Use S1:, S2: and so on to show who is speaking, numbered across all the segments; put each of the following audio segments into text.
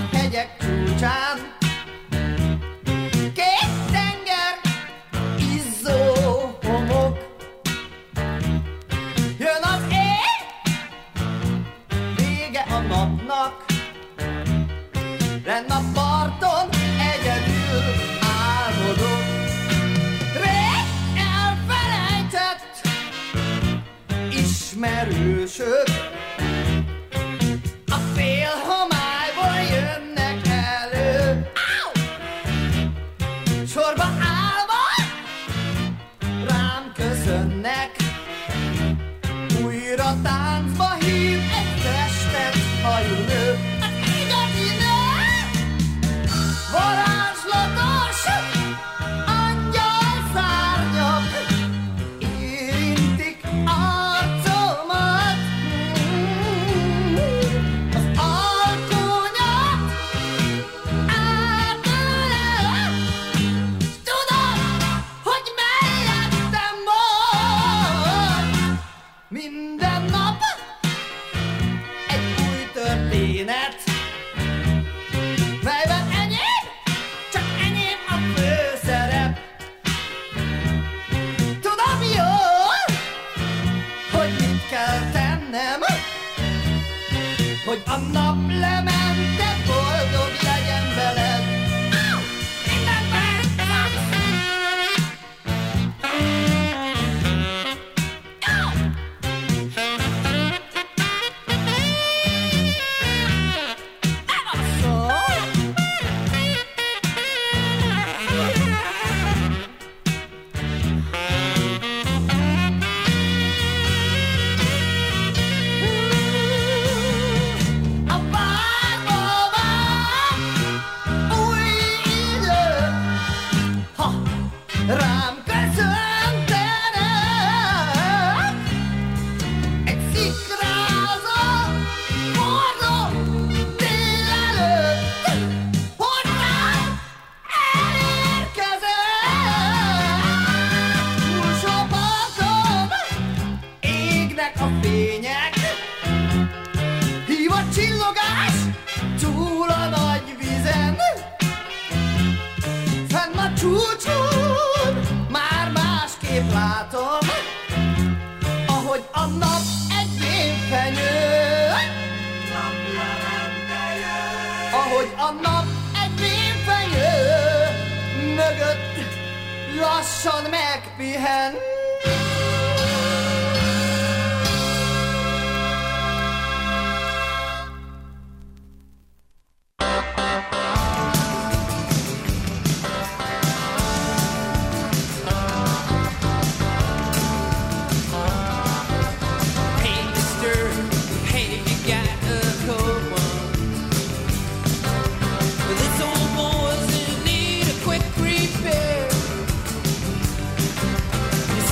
S1: hegyek csúcsán. Két tenger, izzó homok. Jön az éj, vége a napnak. Lenn a parton egyedül álmodok. Rég elfelejtett ismerősök a félhomályból jönnek elő. Sorba állva rám köszönnek. Újra táncba hív egy festett hajú nő. Az igazi nő, varázslatos angyalszárnyak érintik arcomat. Az alkonyat átölel, s tudom, hogy mellettem vagy. Minden nap egy új történet, melyben enyém, csak enyém a főszerep. Tudom jól, hogy mit kell tennem, hogy a nap lement, de boldog legyen veled. Minden perc! Rám köszöntenek egy szikrázó, forró délelőtt, hogy rám elérkezett. Túlsó parton égnek a fények, hív a csillogás túl a nagy vizen. Fenn a csúcson már másképp látom, ahogy a nap egy rémfenyő. Ahogy a nap egy rémfenyő mögött lassan megpihen.
S2: This old boy's in need of quick repair.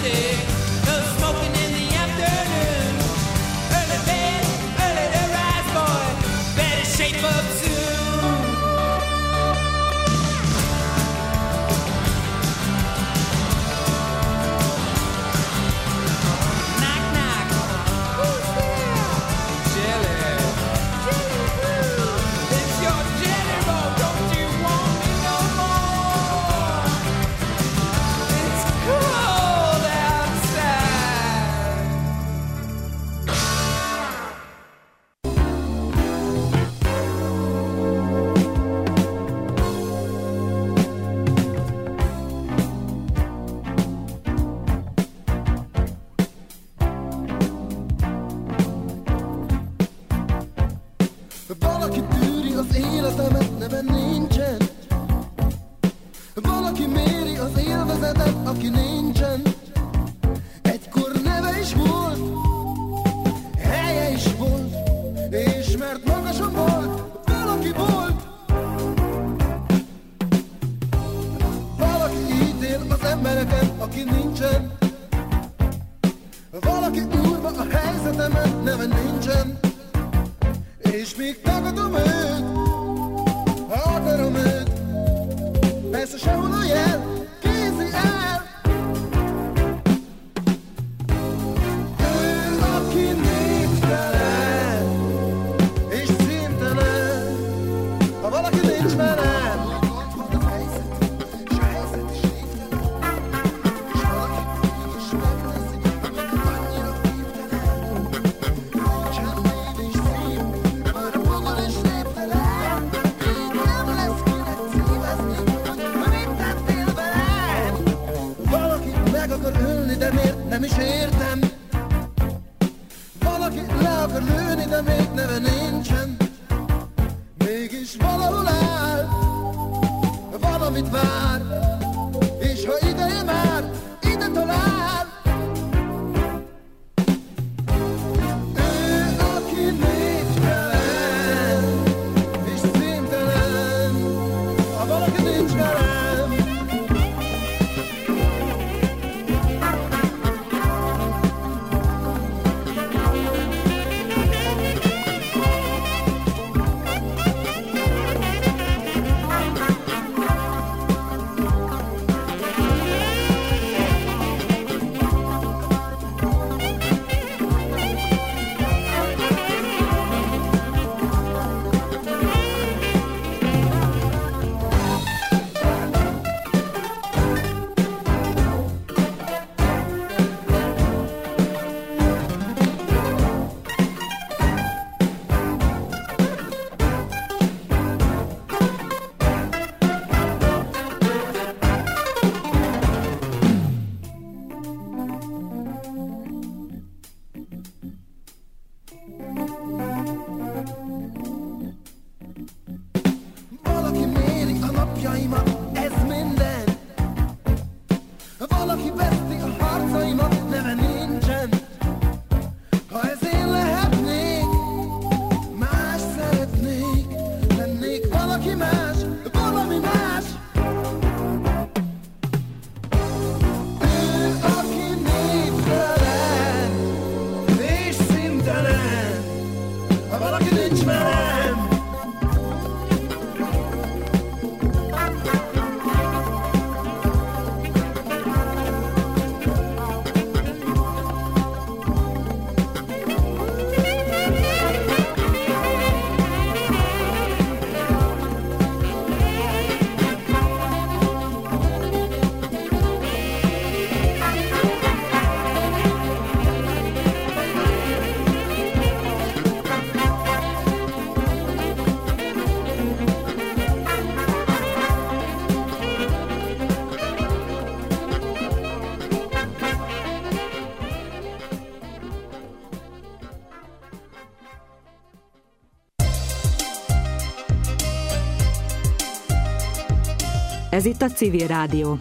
S2: Ez itt a Civil Rádió.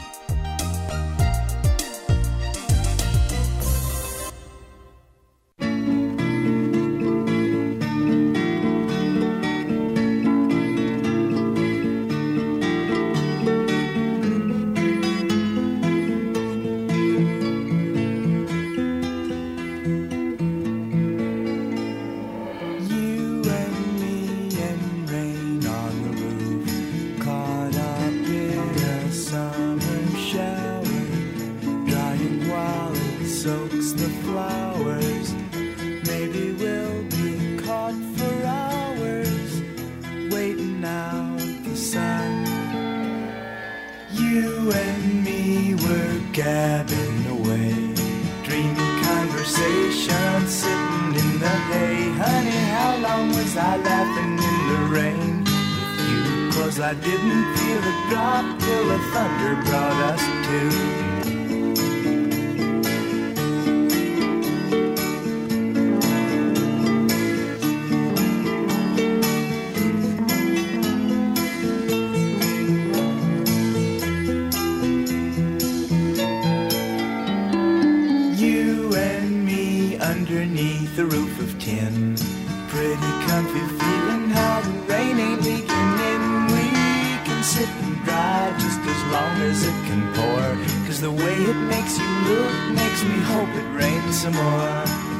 S3: gabbing away, dreamy conversation, sitting in the hay. Honey, how long was I laughing in the rain with you? 'Cause I didn't feel a drop till the thunder brought us to. Underneath the roof of tin, pretty comfy feeling how the rain ain't leaking in. We can sit and dry just as long as it can pour, 'cause the way it makes you look makes me hope it rains some more.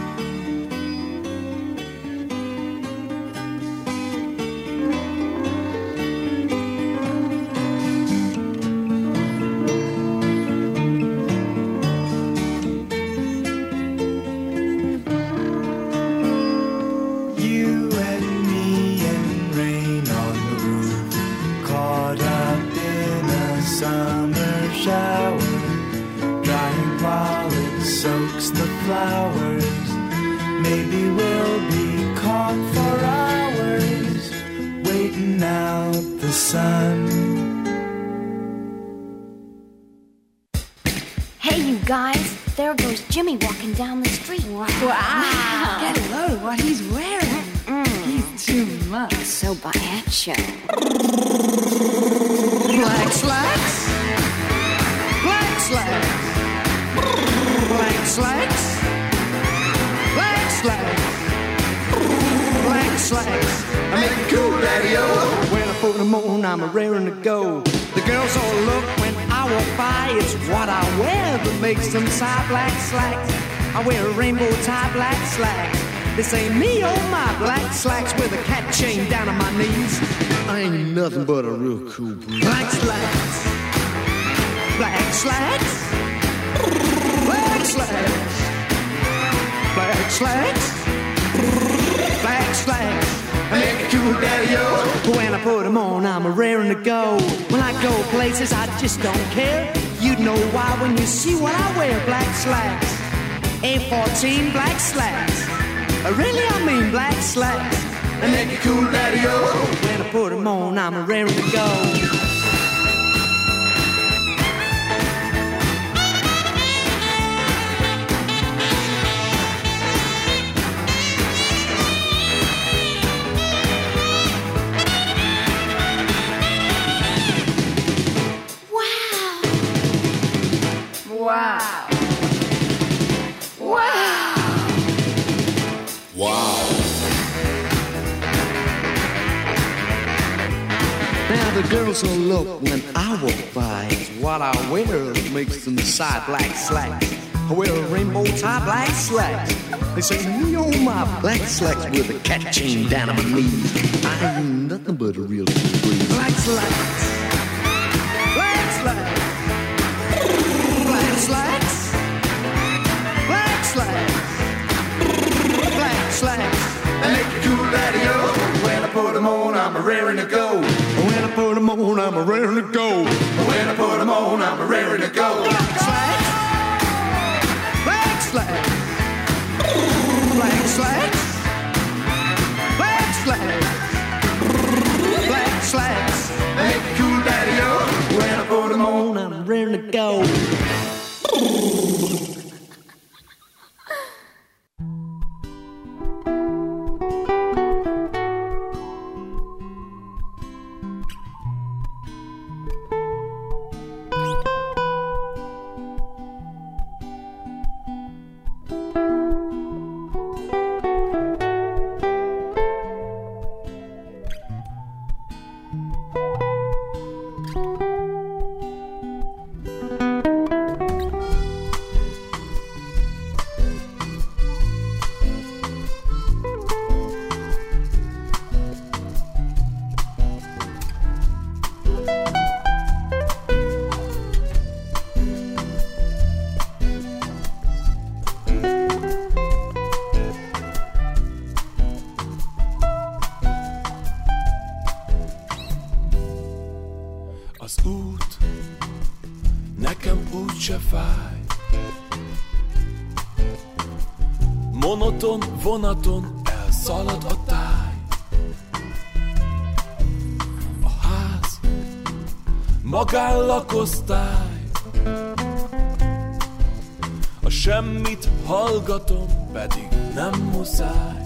S3: Flowers, maybe we'll be caught for hours, waiting out the sun.
S4: Hey, you guys, there goes Jimmy walking down the street.
S5: Wow. Get a load of what he's wearing. He's too much.
S4: So macho.
S5: Black slacks. Black slacks. Black slacks. Black slacks. Black slacks. I make it cool, daddy-o. When I put them on, I'm raring to go. The girls all look when I walk by. It's what I wear that makes them sigh. Black slacks. I wear a rainbow tie, black slacks. This ain't me, oh my, black slacks with a cat chain down on my knees. I ain't nothing but a real cool breeze. Black slacks. Black slacks. Black slacks. Black slacks. Black slacks. I make it cool, daddy-o. When I put them on, I'm raring to go. When I go places, I just don't care. You'd know why when you see what I wear. Black slacks. A14 black slacks. Really, I mean black slacks. I make it cool, daddy-o. When I put them on, I'm raring to go.
S1: Wow. Wow.
S3: Wow.
S5: Now the girls will look when I walk by. It's what I wear that makes them sigh. Black slacks. I wear a rainbow tie, black slacks. They say me on my black slacks with a cat chain down on my knees. I ain't nothing but a real breeze. Black slacks. Black slacks. Black slacks. Black slacks. Black slacks.
S3: I make it cool, daddy-o. When I put them on, I'm raring to go.
S5: When I put them on, I'm raring to go.
S3: When I put them on, I'm raring to go.
S5: Black slacks. Black slacks. Black slacks. Black slacks. Black slacks.
S3: I make it cool, daddy-o. When I put them on,
S5: I'm raring to go.
S6: úgyse fáj. Monoton vonaton elszalad a táj. A ház magánlakosztály. A semmit hallgatom, pedig nem muszáj.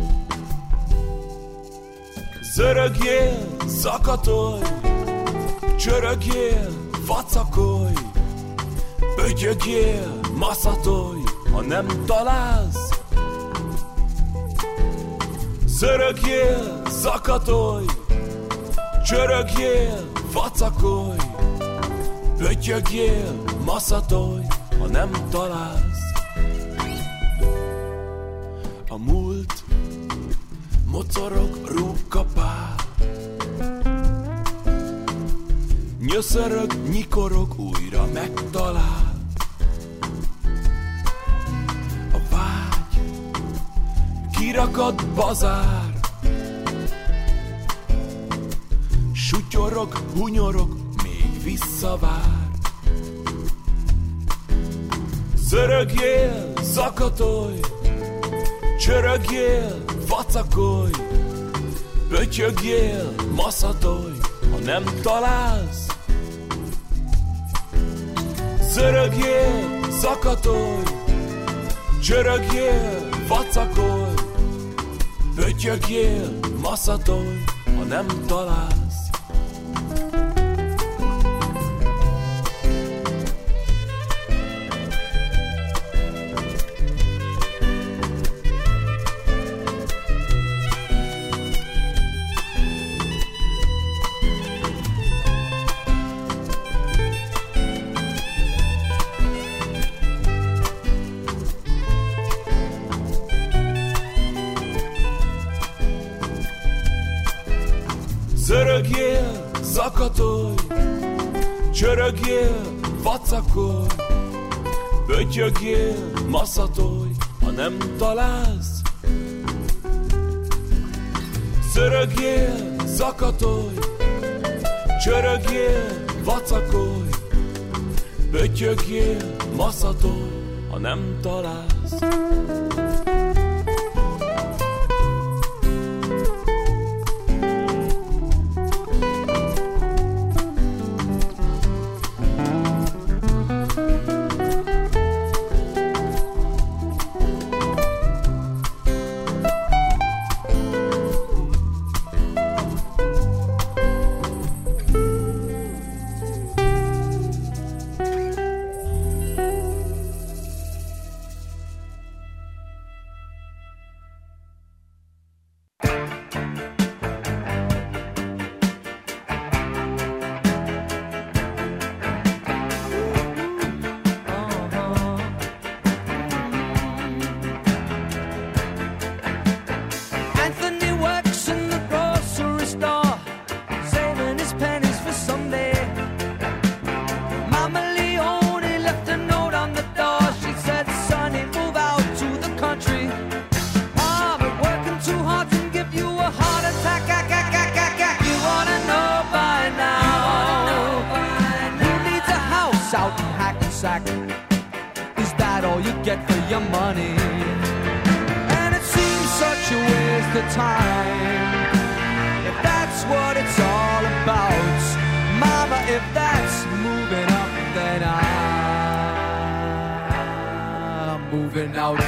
S6: Zörögjél, zakatolj, csörögjél, vacakolj, ötyögjél, maszatolj, ha nem találsz. Zörögjél, zakatolj, csörögjél, vacakolj, ötyögjél, maszatolj, ha nem találsz. A múlt mocorog, rúgkapál, nyöszörög, nyikorog, újra megtalál. A vágy kirakad bazár, sutyorog, hunyorog, még visszavár. Zörögjél, zakatolj, csörögjél, vacakolj, pötyögjél, maszatolj, ha nem találsz. Zörögjél, zakatolj, csörögjél, vacakolj, pötyögjél, maszatolj, ha nem találsz. Zörögjél, zakatolj, csörögjél, vacakolj, pötyögjél, maszatolj, ha nem találsz. Zörögjél, zakatolj, csörögjél, vacakolj, pötyögjél, maszatolj, ha nem találsz.
S7: Is that all you get for your money? And it seems such a waste of time. If that's what it's all about, Mama, if that's moving up, then I'm moving out.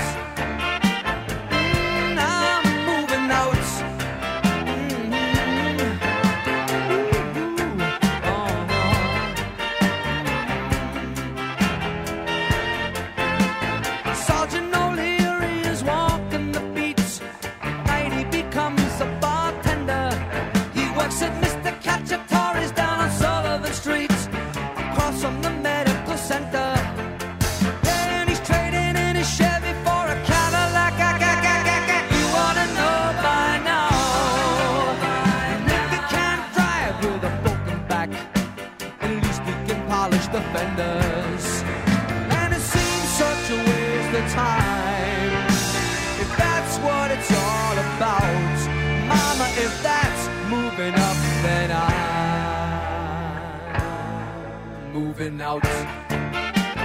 S7: The fenders, and it seems such a waste of time. If that's what it's all about, Mama, if that's moving up, then I'm moving out.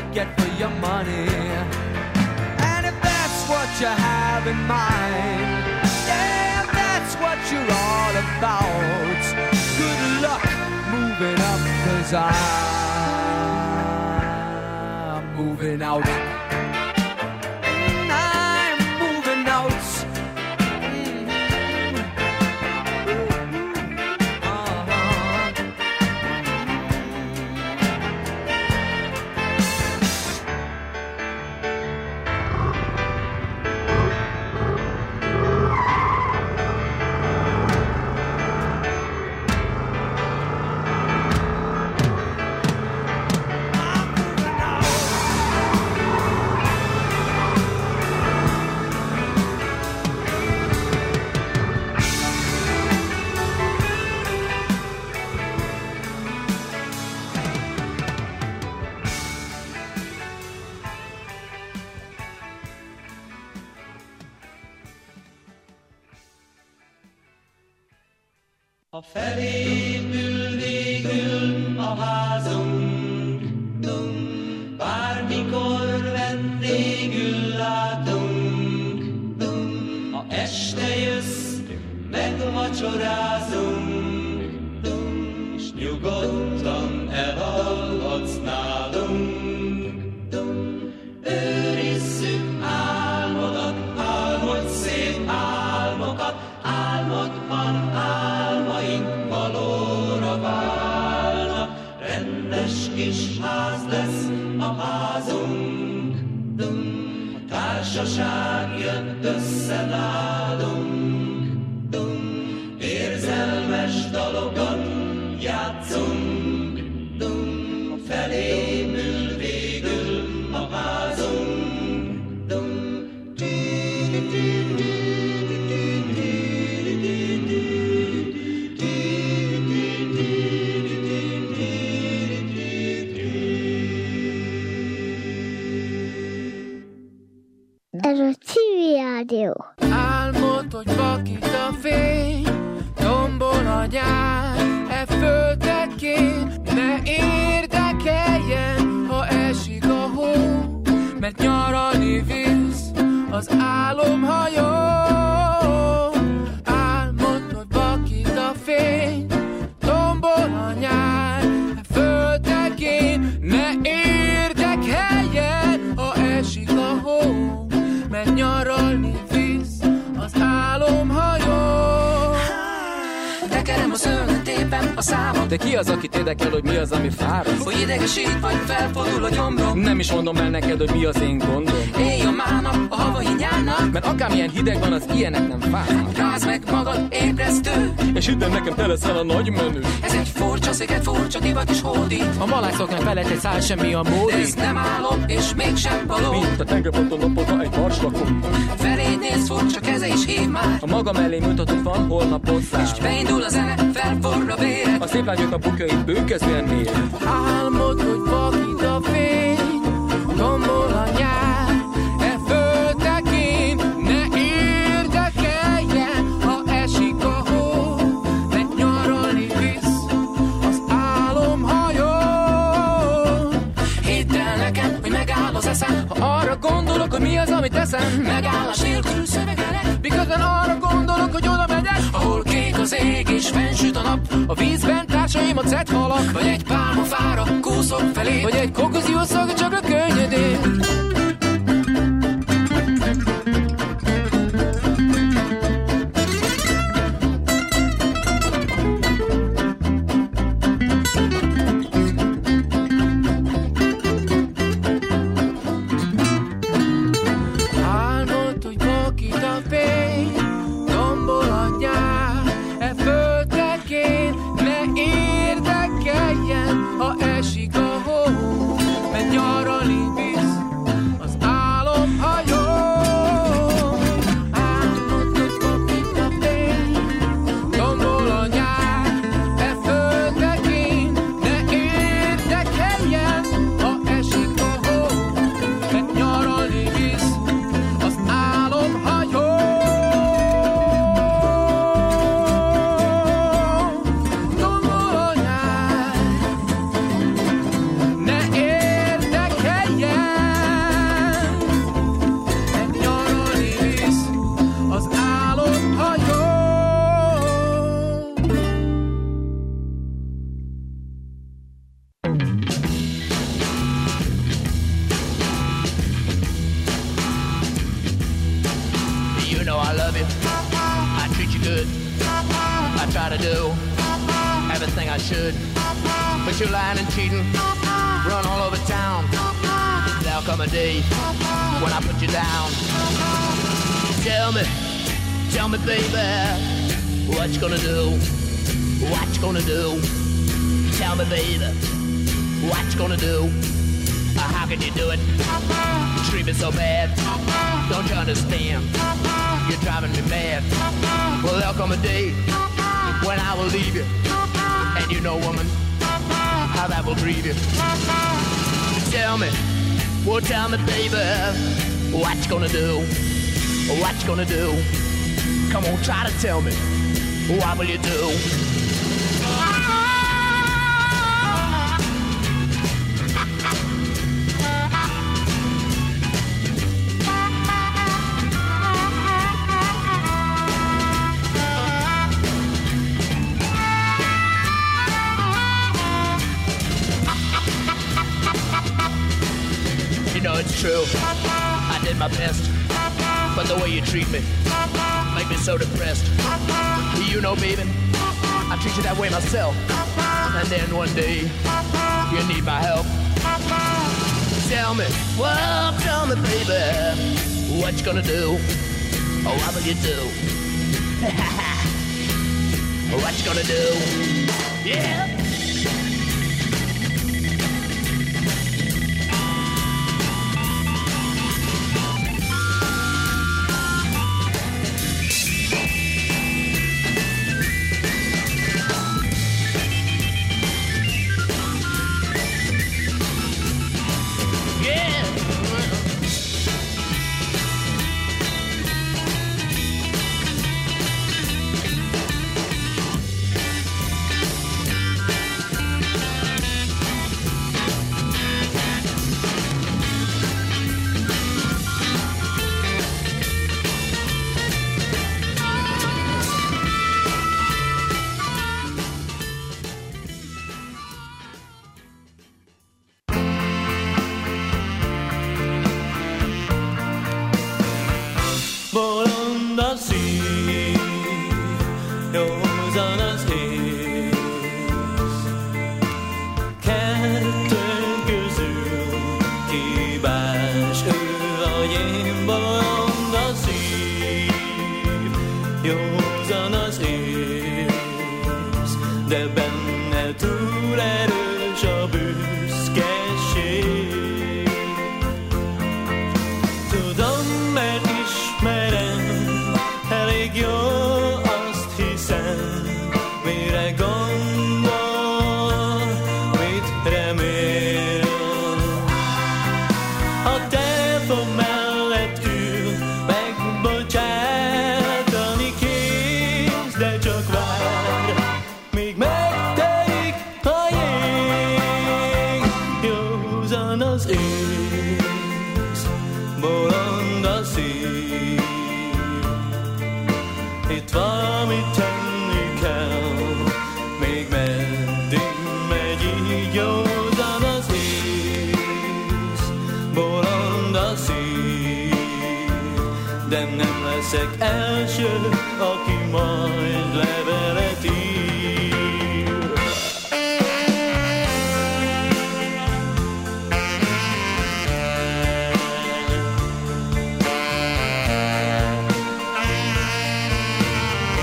S7: get for your money. And if that's what you have in mind, yeah, that's what you're all about. Good luck moving up, 'cause I'm moving out. I'm moving out.
S8: Ha felépül végül a házunk, bármikor vendégül látunk, ha este jössz, megvacsorázunk, és nyugodtan elalhatsz nálunk. Őrizzük álmodat, álmodj szép álmokat, álmodban álmaink valóra válnak. Rendes kis ház lesz a házunk, a társaság jön össze nálunk. Érzelmes dalokat játszunk, a felépül végül a házunk.
S9: Ez a Civil Rádió.
S10: Álmod, hogy vakít a fény, tombol a nyár, e földekén. Ne érdekeljen, ha esik a hó, mert nyaralni visz az álomhajó. Álmod, hogy vakít a fény, tombol a nyár, e földekén. Ne érdekeljen, ha esik a hó, mert nyaralni visz az álomhajó.
S11: Tekerem a szőnyen, tépem a számot.
S12: De ki az, akit érdekel, hogy mi az, ami fáraszt?
S11: Hogy idegesít, vagy felfordul a gyomrom.
S12: Nem is mondom el neked, hogy mi az én gondom.
S11: Éj a mának, a havai nyárnak,
S12: mert akármilyen hideg van, az ilyenek nem fárnak.
S11: Rázd meg magad, ébresztő,
S12: és hidd el nekem, te leszel a nagy menő.
S11: Ez egy furcsa sziget, furcsa divat is hódít.
S12: A malászoknak felett egy szál, semmi a módi.
S11: De ez nem álom, és mégsem való.
S12: Mint a tengerparton napodva egy marslakon.
S11: Feléd néz, furcsa keze is hív már.
S12: A maga mellé mutat, hogy van holnap hozzá.
S11: És beindul a zene, felforr a véred.
S12: A szép lányok a bukjait bőkezően mér.
S10: Álmod, hogy vakít a fény, tombol a nyár, e földekén. Ne érdekeljen, ha esik a hó, mert nyaralni visz az álomhajó.
S11: Hidd el nekem, hogy megáll az eszem,
S10: ha arra gondolok, hogy mi az, amit teszem.
S11: Megállás nélkül szövegelek,
S10: miközben arra gondolok, hogy oda megyek,
S11: ahol kék az ég és fennsüt a nap.
S10: A vízben társaim a cethalak,
S11: vagy egy pálmafára kúszok felé,
S10: vagy egy kokozió szaga csak a könnyedén. Álmod, hogy vakít a fény, tombol a nyár, e földekén. Ne érdekeljen, ha esik a hó, mert nyaralni visz az álomhajó. Álmod, hogy vakít a fény, tombol a nyár, e földekén. Ne érdekeljen, ha esik a hó, mert nyaralni visz az álomhajó.
S13: love you, I treat you good, I try to do everything I should, but you're lying and cheating, run all over town. There'll come a day when I put you down. Tell me, baby, what you gonna do? What you gonna do? Tell me, baby, what you gonna do? How can you do it? Treat me so bad. Don't you understand? You're driving me mad. Well, there'll come a day when I will leave you, and you know, woman, how that will grieve you. Tell me, baby, what you gonna do? What you gonna do? Come on, try to tell me. What will you do? You know it's true, I did my best, but the way you treat me make me so depressed. You know, baby, I treat you that way myself, and then one day you need my help. Tell me, baby, what you gonna do? Oh, what will you do? What you gonna do? Yeah.
S14: De nem leszek első, aki majd level.